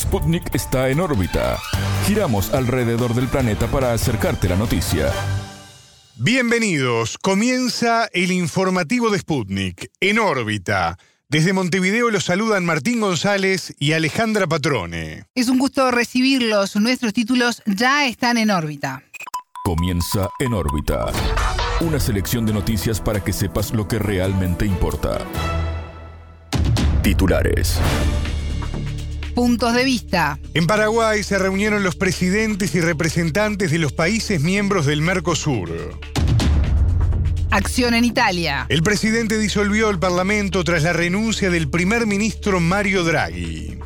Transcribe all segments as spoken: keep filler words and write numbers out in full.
Sputnik está en órbita. Giramos alrededor del planeta para acercarte la noticia. Bienvenidos. Comienza el informativo de Sputnik, en órbita. Desde Montevideo los saludan Martín González y Alejandra Patrone. Es un gusto recibirlos. Nuestros títulos ya están en órbita. Comienza en órbita. Una selección de noticias para que sepas lo que realmente importa. Titulares. Puntos de vista. En Paraguay se reunieron los presidentes y representantes de los países miembros del Mercosur. Acción en Italia. El presidente disolvió el Parlamento tras la renuncia del primer ministro Mario Draghi.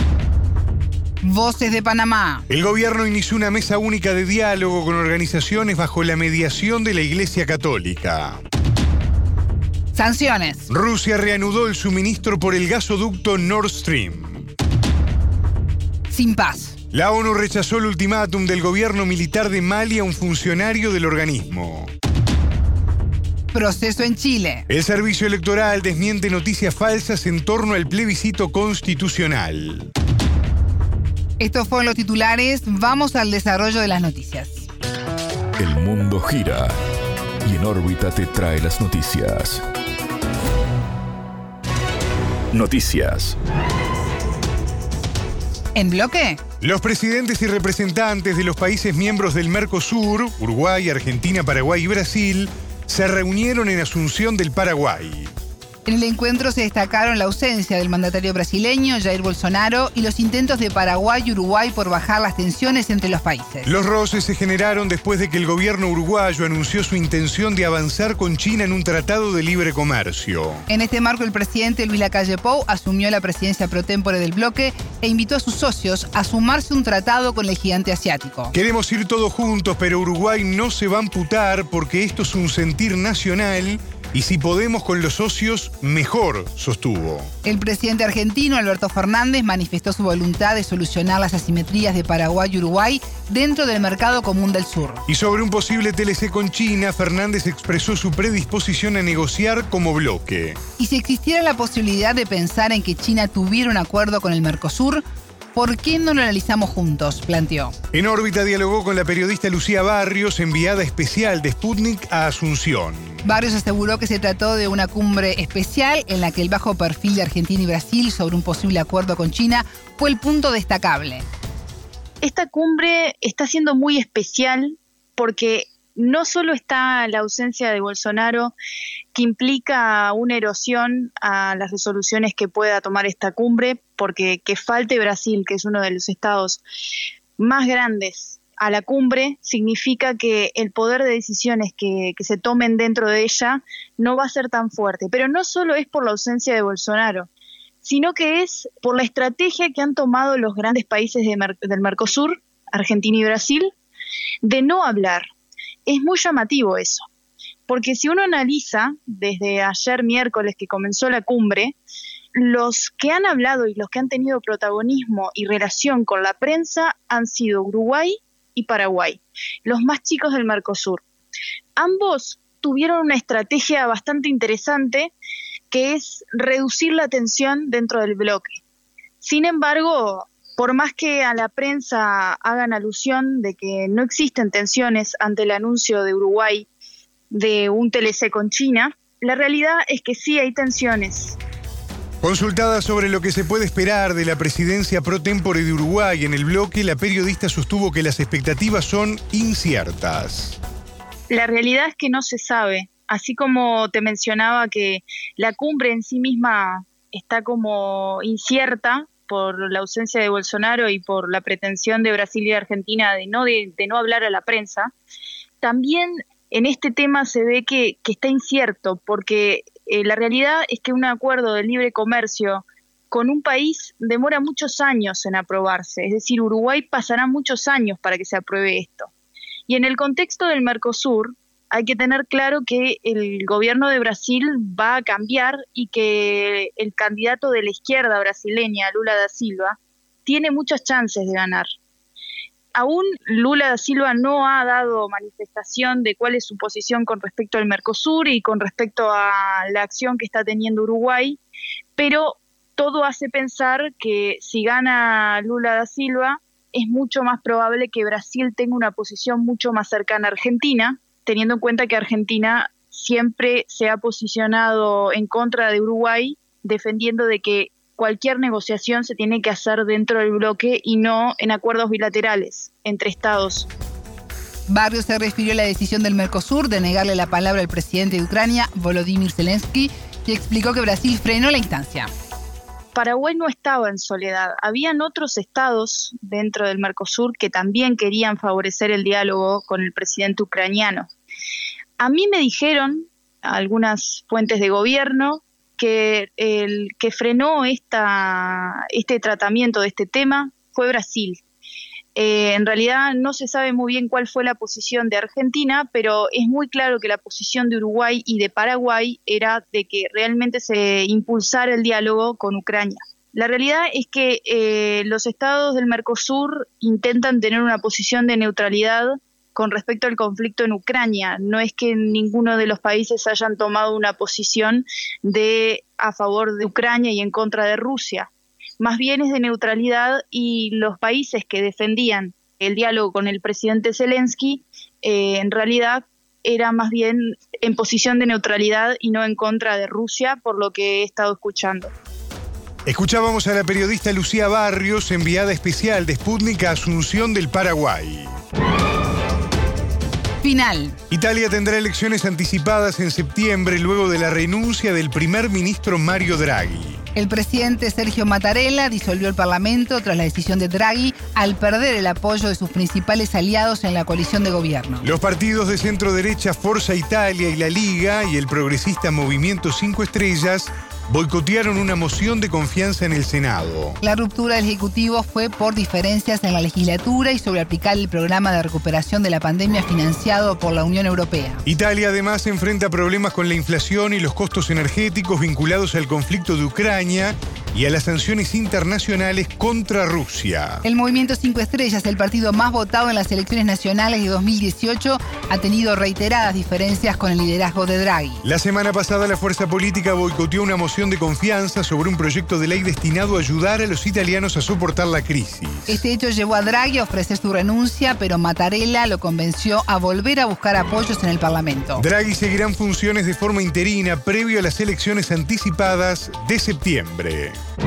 Voces de Panamá. El gobierno inició una mesa única de diálogo con organizaciones bajo la mediación de la Iglesia Católica. Sanciones. Rusia reanudó el suministro por el gasoducto Nord Stream. Sin paz. La ONU rechazó el ultimátum del gobierno militar de Mali a un funcionario del organismo. Proceso en Chile. El servicio electoral desmiente noticias falsas en torno al plebiscito constitucional. Estos fueron los titulares. Vamos al desarrollo de las noticias. El mundo gira y en órbita te trae las noticias. Noticias. ¿En bloque? Los presidentes y representantes de los países miembros del Mercosur, Uruguay, Argentina, Paraguay y Brasil, se reunieron en Asunción del Paraguay. En el encuentro se destacaron la ausencia del mandatario brasileño Jair Bolsonaro y los intentos de Paraguay y Uruguay por bajar las tensiones entre los países. Los roces se generaron después de que el gobierno uruguayo anunció su intención de avanzar con China en un tratado de libre comercio. En este marco, el presidente Luis Lacalle Pou asumió la presidencia pro tempore del bloque e invitó a sus socios a sumarse a un tratado con el gigante asiático. Queremos ir todos juntos, pero Uruguay no se va a amputar porque esto es un sentir nacional. Y si podemos con los socios, mejor, sostuvo. El presidente argentino, Alberto Fernández, manifestó su voluntad de solucionar las asimetrías de Paraguay y Uruguay dentro del mercado común del sur. Y sobre un posible T L C con China, Fernández expresó su predisposición a negociar como bloque. Y si existiera la posibilidad de pensar en que China tuviera un acuerdo con el Mercosur, ¿por qué no lo analizamos juntos?, planteó. En órbita dialogó con la periodista Lucía Barrios, enviada especial de Sputnik a Asunción. Barrios aseguró que se trató de una cumbre especial en la que el bajo perfil de Argentina y Brasil sobre un posible acuerdo con China fue el punto destacable. Esta cumbre está siendo muy especial porque no solo está la ausencia de Bolsonaro, que implica una erosión a las resoluciones que pueda tomar esta cumbre, porque que falte Brasil, que es uno de los estados más grandes, a la cumbre, significa que el poder de decisiones que, que se tomen dentro de ella no va a ser tan fuerte. Pero no solo es por la ausencia de Bolsonaro, sino que es por la estrategia que han tomado los grandes países de Mer- del Mercosur, Argentina y Brasil, de no hablar. Es muy llamativo eso, porque si uno analiza desde ayer miércoles que comenzó la cumbre, los que han hablado y los que han tenido protagonismo y relación con la prensa han sido Uruguay y Paraguay, los más chicos del Mercosur. Ambos tuvieron una estrategia bastante interesante, que es reducir la tensión dentro del bloque. Sin embargo, por más que a la prensa hagan alusión de que no existen tensiones ante el anuncio de Uruguay de un T L C con China, la realidad es que sí hay tensiones. Consultada sobre lo que se puede esperar de la presidencia pro tempore de Uruguay en el bloque, la periodista sostuvo que las expectativas son inciertas. La realidad es que no se sabe, así como te mencionaba que la cumbre en sí misma está como incierta por la ausencia de Bolsonaro y por la pretensión de Brasil y Argentina de no, de, de no hablar a la prensa, también en este tema se ve que, que está incierto, porque eh, la realidad es que un acuerdo de libre comercio con un país demora muchos años en aprobarse, es decir, Uruguay pasará muchos años para que se apruebe esto. Y en el contexto del Mercosur hay que tener claro que el gobierno de Brasil va a cambiar y que el candidato de la izquierda brasileña, Lula da Silva, tiene muchas chances de ganar. Aún Lula da Silva no ha dado manifestación de cuál es su posición con respecto al Mercosur y con respecto a la acción que está teniendo Uruguay, pero todo hace pensar que si gana Lula da Silva, es mucho más probable que Brasil tenga una posición mucho más cercana a Argentina, teniendo en cuenta que Argentina siempre se ha posicionado en contra de Uruguay, defendiendo de que cualquier negociación se tiene que hacer dentro del bloque y no en acuerdos bilaterales entre estados. Barrios se refirió a la decisión del Mercosur de negarle la palabra al presidente de Ucrania, Volodymyr Zelensky, y explicó que Brasil frenó la instancia. Paraguay no estaba en soledad. Habían otros estados dentro del Mercosur que también querían favorecer el diálogo con el presidente ucraniano. A mí me dijeron algunas fuentes de gobierno que el que frenó esta, este tratamiento de este tema fue Brasil. Eh, en realidad no se sabe muy bien cuál fue la posición de Argentina, pero es muy claro que la posición de Uruguay y de Paraguay era de que realmente se impulsara el diálogo con Ucrania. La realidad es que eh, los estados del Mercosur intentan tener una posición de neutralidad con respecto al conflicto en Ucrania. No es que ninguno de los países hayan tomado una posición de a favor de Ucrania y en contra de Rusia. Más bien es de neutralidad, y los países que defendían el diálogo con el presidente Zelensky eh, en realidad era más bien en posición de neutralidad y no en contra de Rusia, por lo que he estado escuchando. Escuchábamos a la periodista Lucía Barrios, enviada especial de Sputnik a Asunción del Paraguay. Final. Italia tendrá elecciones anticipadas en septiembre luego de la renuncia del primer ministro Mario Draghi. El presidente Sergio Mattarella disolvió el Parlamento tras la decisión de Draghi al perder el apoyo de sus principales aliados en la coalición de gobierno. Los partidos de centro-derecha Forza Italia y la Liga y el progresista Movimiento Cinco Estrellas boicotearon una moción de confianza en el Senado. La ruptura del Ejecutivo fue por diferencias en la legislatura y sobre aplicar el programa de recuperación de la pandemia financiado por la Unión Europea. Italia además enfrenta problemas con la inflación y los costos energéticos vinculados al conflicto de Ucrania y a las sanciones internacionales contra Rusia. El Movimiento Cinco Estrellas, el partido más votado en las elecciones nacionales de dos mil dieciocho, ha tenido reiteradas diferencias con el liderazgo de Draghi. La semana pasada la fuerza política boicoteó una moción de confianza sobre un proyecto de ley destinado a ayudar a los italianos a soportar la crisis. Este hecho llevó a Draghi a ofrecer su renuncia, pero Mattarella lo convenció a volver a buscar apoyos en el Parlamento. Draghi seguirá en funciones de forma interina previo a las elecciones anticipadas de septiembre.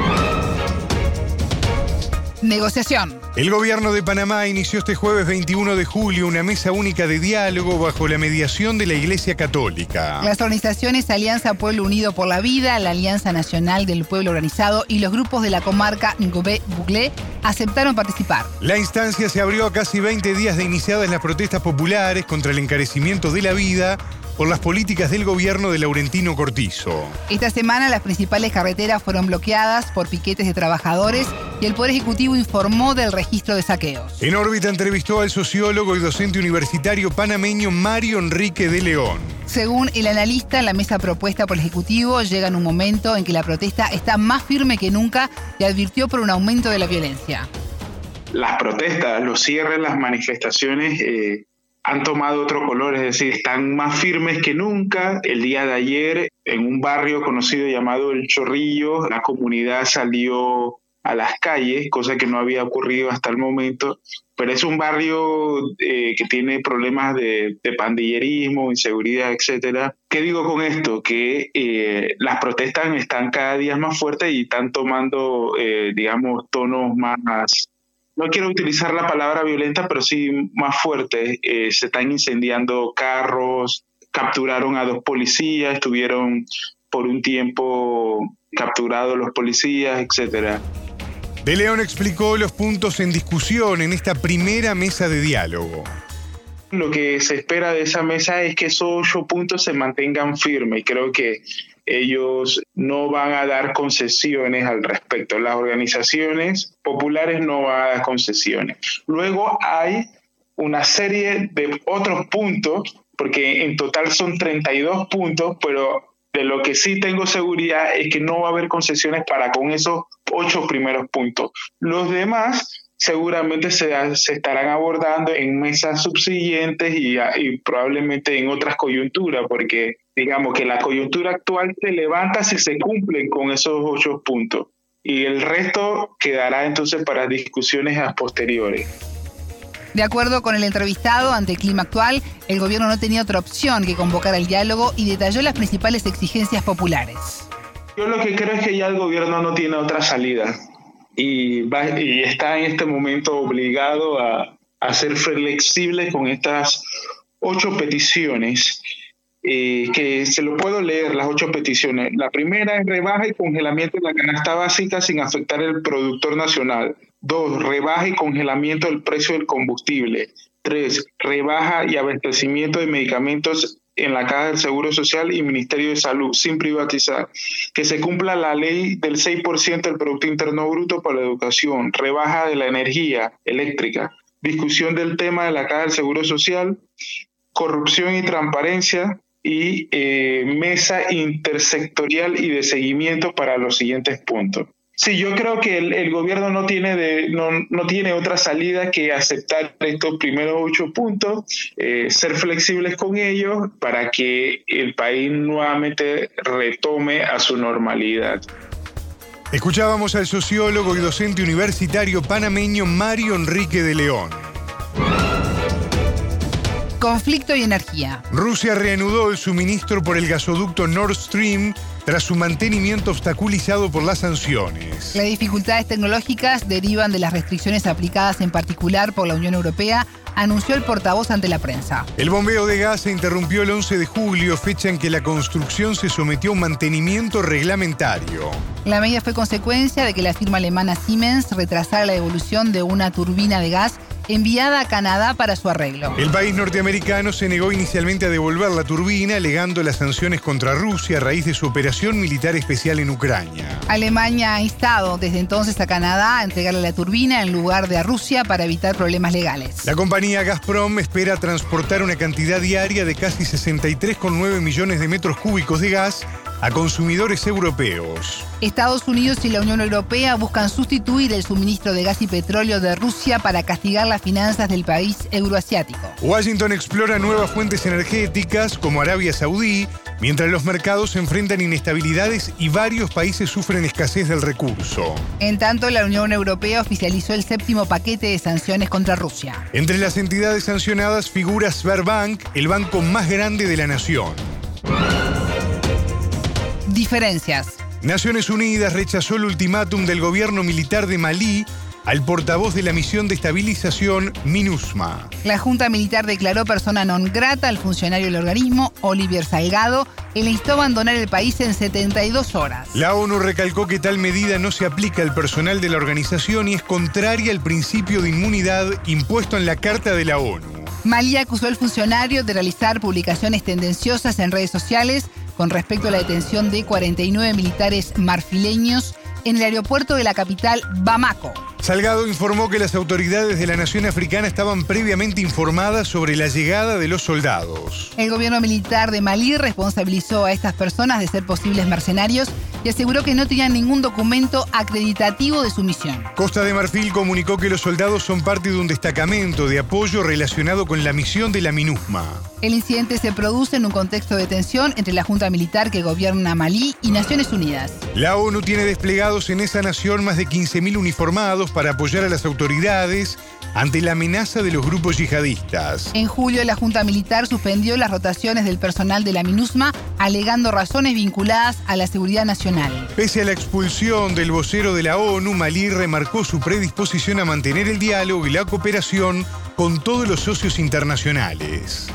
Negociación. El gobierno de Panamá inició este jueves veintiuno de julio una mesa única de diálogo bajo la mediación de la Iglesia Católica. Las organizaciones Alianza Pueblo Unido por la Vida, la Alianza Nacional del Pueblo Organizado y los grupos de la comarca Ngobé-Buglé aceptaron participar. La instancia se abrió a casi veinte días de iniciadas las protestas populares contra el encarecimiento de la vida por las políticas del gobierno de Laurentino Cortizo. Esta semana las principales carreteras fueron bloqueadas por piquetes de trabajadores y el Poder Ejecutivo informó del registro de saqueos. En órbita entrevistó al sociólogo y docente universitario panameño Mario Enrique de León. Según el analista, la mesa propuesta por el Ejecutivo llega en un momento en que la protesta está más firme que nunca y advirtió por un aumento de la violencia. Las protestas, los cierres, las manifestaciones eh, han tomado otro color, es decir, están más firmes que nunca. El día de ayer, en un barrio conocido llamado El Chorrillo, la comunidad salió a las calles, cosa que no había ocurrido hasta el momento, pero es un barrio eh, que tiene problemas de, de pandillerismo, inseguridad, etcétera. ¿Qué digo con esto? Que eh, las protestas están cada día más fuertes y están tomando, eh, digamos, tonos más, no quiero utilizar la palabra violenta, pero sí más fuertes. Eh, se están incendiando carros, capturaron a dos policías, estuvieron por un tiempo capturados los policías, etcétera. De León explicó los puntos en discusión en esta primera mesa de diálogo. Lo que se espera de esa mesa es que esos ocho puntos se mantengan firmes, y creo que ellos no van a dar concesiones al respecto. Las organizaciones populares no van a dar concesiones. Luego hay una serie de otros puntos, porque en total son treinta y dos puntos, pero de lo que sí tengo seguridad es que no va a haber concesiones para con esos ocho primeros puntos. Los demás seguramente se, se estarán abordando en mesas subsiguientes y, y probablemente en otras coyunturas, porque digamos que la coyuntura actual se levanta si se cumplen con esos ocho puntos. y el resto quedará entonces para discusiones a posteriores. De acuerdo con el entrevistado, ante el clima actual, el gobierno no tenía otra opción que convocar al diálogo y detalló las principales exigencias populares. Yo lo que creo es que ya el gobierno no tiene otra salida y, va, y está en este momento obligado a, a ser flexible con estas ocho peticiones, eh, que se lo puedo leer, las ocho peticiones. La primera es rebaja y congelamiento de la canasta básica sin afectar el productor nacional. Dos, rebaja y congelamiento del precio del combustible. Tres, rebaja y abastecimiento de medicamentos en la Caja del Seguro Social y Ministerio de Salud, sin privatizar. Que se cumpla la ley del seis por ciento del Producto Interno Bruto para la educación. Rebaja de la energía eléctrica. Discusión del tema de la Caja del Seguro Social. Corrupción y transparencia. Y eh, mesa intersectorial y de seguimiento para los siguientes puntos. Sí, yo creo que el, el gobierno no tiene, de, no, no tiene otra salida que aceptar estos primeros ocho puntos, eh, ser flexibles con ellos para que el país nuevamente retome a su normalidad. Escuchábamos al sociólogo y docente universitario panameño Mario Enrique de León. Conflicto y energía. Rusia reanudó el suministro por el gasoducto Nord Stream tras su mantenimiento obstaculizado por las sanciones. Las dificultades tecnológicas derivan de las restricciones aplicadas en particular por la Unión Europea, anunció el portavoz ante la prensa. El bombeo de gas se interrumpió el once de julio, fecha en que la construcción se sometió a un mantenimiento reglamentario. La medida fue consecuencia de que la firma alemana Siemens retrasara la devolución de una turbina de gas enviada a Canadá para su arreglo. El país norteamericano se negó inicialmente a devolver la turbina, alegando las sanciones contra Rusia a raíz de su operación militar especial en Ucrania. Alemania ha instado desde entonces a Canadá a entregarle la turbina en lugar de a Rusia para evitar problemas legales. La compañía Gazprom espera transportar una cantidad diaria de casi sesenta y tres coma nueve millones de metros cúbicos de gas a consumidores europeos. Estados Unidos y la Unión Europea buscan sustituir el suministro de gas y petróleo de Rusia para castigar las finanzas del país euroasiático. Washington explora nuevas fuentes energéticas como Arabia Saudí, mientras los mercados se enfrentan inestabilidades y varios países sufren escasez del recurso. En tanto, la Unión Europea oficializó el séptimo paquete de sanciones contra Rusia. Entre las entidades sancionadas figura Sberbank, el banco más grande de la nación. Diferencias. Naciones Unidas rechazó el ultimátum del gobierno militar de Malí al portavoz de la misión de estabilización MINUSMA. La Junta Militar declaró persona non grata al funcionario del organismo, Olivier Salgado, y le instó a abandonar el país en setenta y dos horas. La ONU recalcó que tal medida no se aplica al personal de la organización y es contraria al principio de inmunidad impuesto en la Carta de la ONU. Malí acusó al funcionario de realizar publicaciones tendenciosas en redes sociales con respecto a la detención de cuarenta y nueve militares marfileños en el aeropuerto de la capital, Bamako. Salgado informó que las autoridades de la nación africana estaban previamente informadas sobre la llegada de los soldados. El gobierno militar de Malí responsabilizó a estas personas de ser posibles mercenarios y aseguró que no tenían ningún documento acreditativo de su misión. Costa de Marfil comunicó que los soldados son parte de un destacamento de apoyo relacionado con la misión de la MINUSMA. El incidente se produce en un contexto de tensión entre la Junta Militar que gobierna Malí y Naciones Unidas. La ONU tiene desplegados en esa nación más de quince mil uniformados para apoyar a las autoridades ante la amenaza de los grupos yihadistas. En julio, la Junta Militar suspendió las rotaciones del personal de la MINUSMA, alegando razones vinculadas a la seguridad nacional. Pese a la expulsión del vocero de la ONU, Malí remarcó su predisposición a mantener el diálogo y la cooperación con todos los socios internacionales.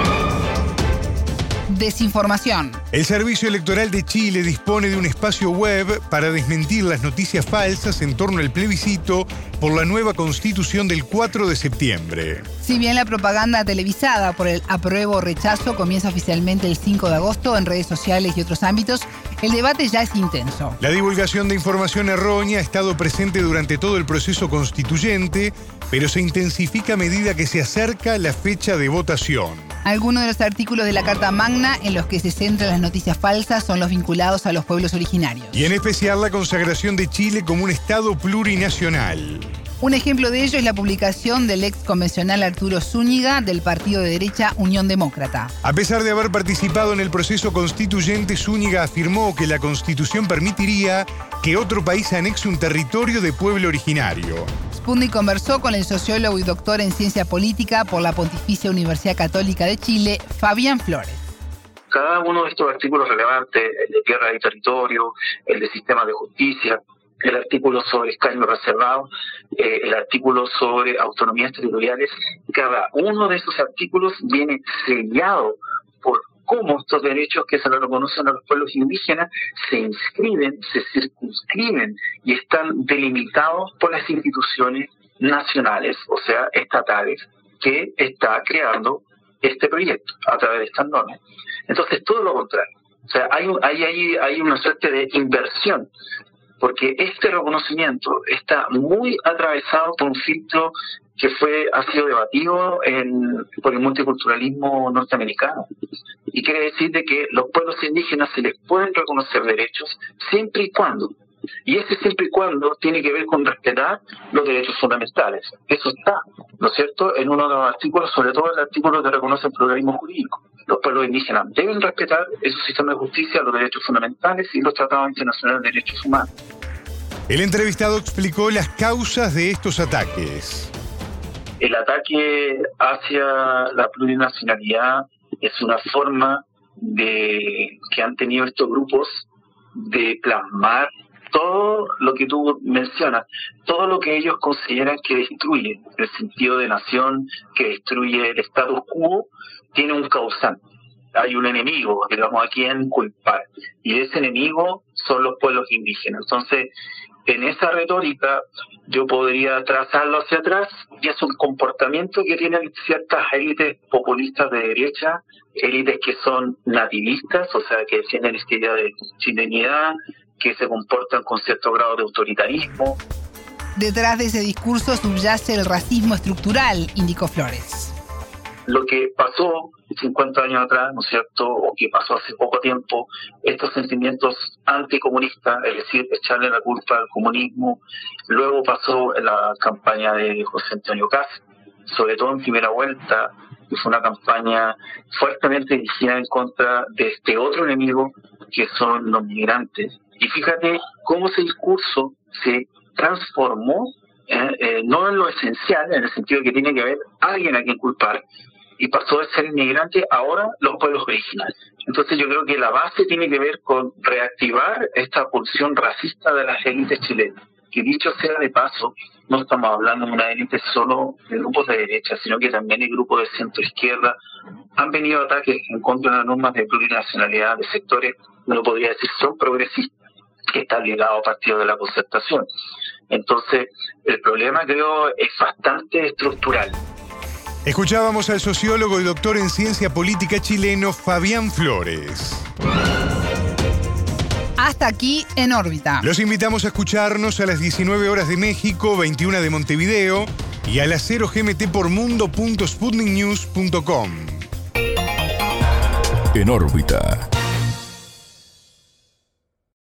Desinformación. El Servicio Electoral de Chile dispone de un espacio web para desmentir las noticias falsas en torno al plebiscito por la nueva constitución del cuatro de septiembre. Si bien la propaganda televisada por el apruebo o rechazo comienza oficialmente el cinco de agosto en redes sociales y otros ámbitos, el debate ya es intenso. La divulgación de información errónea ha estado presente durante todo el proceso constituyente, pero se intensifica a medida que se acerca la fecha de votación. Algunos de los artículos de la Carta Magna en los que se centran las noticias falsas son los vinculados a los pueblos originarios. Y en especial la consagración de Chile como un Estado plurinacional. Un ejemplo de ello es la publicación del ex convencional Arturo Zúñiga del partido de derecha Unión Demócrata. A pesar de haber participado en el proceso constituyente, Zúñiga afirmó que la Constitución permitiría que otro país anexe un territorio de pueblo originario. Sputnik conversó con el sociólogo y doctor en ciencia política por la Pontificia Universidad Católica de Chile, Fabián Flores. Cada uno de estos artículos relevantes, el de tierra y territorio, el de sistema de justicia, el artículo sobre escaños reservados, eh, el artículo sobre autonomías territoriales, cada uno de esos artículos viene sellado por cómo estos derechos que se le reconocen a los pueblos indígenas se inscriben, se circunscriben y están delimitados por las instituciones nacionales, o sea, estatales, que está creando este proyecto a través de estas normas. Entonces, todo lo contrario. O sea, hay, hay, hay, hay una suerte de inversión, porque este reconocimiento está muy atravesado por un filtro que fue ha sido debatido en, por el multiculturalismo norteamericano. Y quiere decir de que los pueblos indígenas se les pueden reconocer derechos siempre y cuando, y ese siempre y cuando tiene que ver con respetar los derechos fundamentales. Eso está, ¿no es cierto?, en uno de los artículos, sobre todo el artículo que reconoce el pluralismo jurídico. Los pueblos indígenas deben respetar esos sistemas de justicia, los derechos fundamentales y los tratados internacionales de derechos humanos. El entrevistado explicó las causas de estos ataques. El ataque hacia la plurinacionalidad es una forma de que han tenido estos grupos de plasmar todo lo que tú mencionas, todo lo que ellos consideran que destruye el sentido de nación, que destruye el status quo, tiene un causante. Hay un enemigo, digamos, a quien culpar. Y ese enemigo son los pueblos indígenas. Entonces, en esa retórica, yo podría trazarlo hacia atrás, y es un comportamiento que tienen ciertas élites populistas de derecha, élites que son nativistas, o sea, que defienden esta idea de chilenidad, que se comportan con cierto grado de autoritarismo. Detrás de ese discurso subyace el racismo estructural, indicó Flores. Lo que pasó cincuenta años atrás, ¿no es cierto?, o que pasó hace poco tiempo, estos sentimientos anticomunistas, es decir, echarle la culpa al comunismo, luego pasó en la campaña de José Antonio Kast, sobre todo en primera vuelta, que fue una campaña fuertemente dirigida en contra de este otro enemigo, que son los migrantes. Y fíjate cómo ese discurso se transformó, eh, eh, no en lo esencial, en el sentido de que tiene que haber alguien a quien culpar, y pasó de ser inmigrante ahora los pueblos originales. Entonces yo creo que la base tiene que ver con reactivar esta pulsión racista de las élites chilenas, que dicho sea de paso, no estamos hablando de una élite solo de grupos de derecha, sino que también hay grupos de centro-izquierda. Han venido ataques en contra de las normas de plurinacionalidad de sectores, uno podría decir, son progresistas, que están ligados a partidos de la Concertación. Entonces, el problema creo es bastante estructural. Escuchábamos al sociólogo y doctor en ciencia política chileno Fabián Flores. Hasta aquí En órbita. Los invitamos a escucharnos a las diecinueve horas de México, veintiuna de Montevideo y a las cero G M T por mundo punto sputnik news punto com. En órbita.